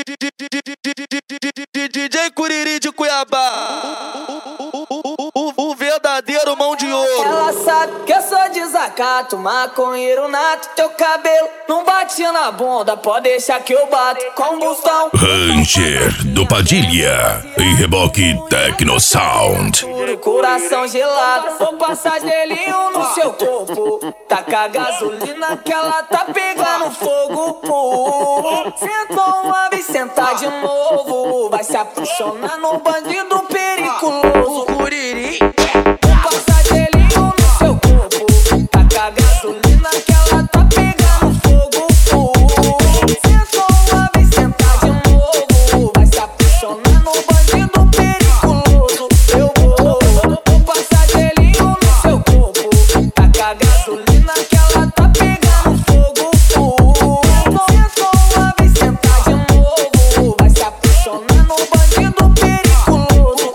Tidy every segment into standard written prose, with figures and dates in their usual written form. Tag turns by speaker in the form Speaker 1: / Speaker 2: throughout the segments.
Speaker 1: DJ Curiri de Cuiabá, o verdadeiro mão de ouro.
Speaker 2: Ela sabe que eu sou desacato, maconheiro nato. Teu cabelo não bate na bunda, pode deixar que eu bato. Combustão
Speaker 3: Ranger do Padilha e reboque Tecno Sound.
Speaker 2: Coração gelado, vou passar gelinho no seu corpo. Taca gasolina que ela tá pegando fogo. Sentou uma vez, sentar de novo. Vai se apaixonar num bandido periculoso. Curiri, vou passar gelinho no seu corpo. Taca gasolina que ela tá pegando fogo. Sentou uma vez, sentar de novo. Vai se apaixonar num bandido periculoso. Eu vou passar gelinho no seu corpo. Taca gasolina que ela tá pegando fogo. Sentou uma vez, sentar de novo. Vai se apaixonar num bandido periculoso.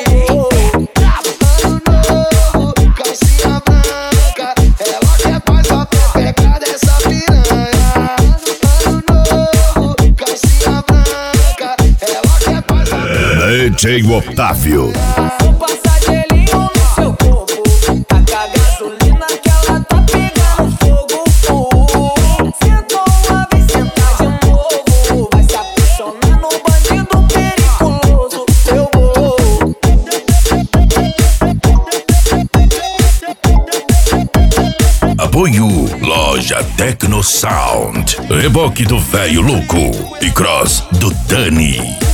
Speaker 4: Ano novo, calcinha branca, ela quer paz pra pegar dessa piranha. Ano novo, calcinha branca, ela quer paz pra
Speaker 3: DJ Otávio.
Speaker 2: Vou passar gelinho no seu corpo. Taca gasolina que ela tá pegando fogo. Sentou uma vez, sentar de novo. Vai se apaixonar num bandido periculoso. Eu vou.
Speaker 3: Apoio Loja Tecno Sound. Reboque do Velho Louco e Cross do Dani.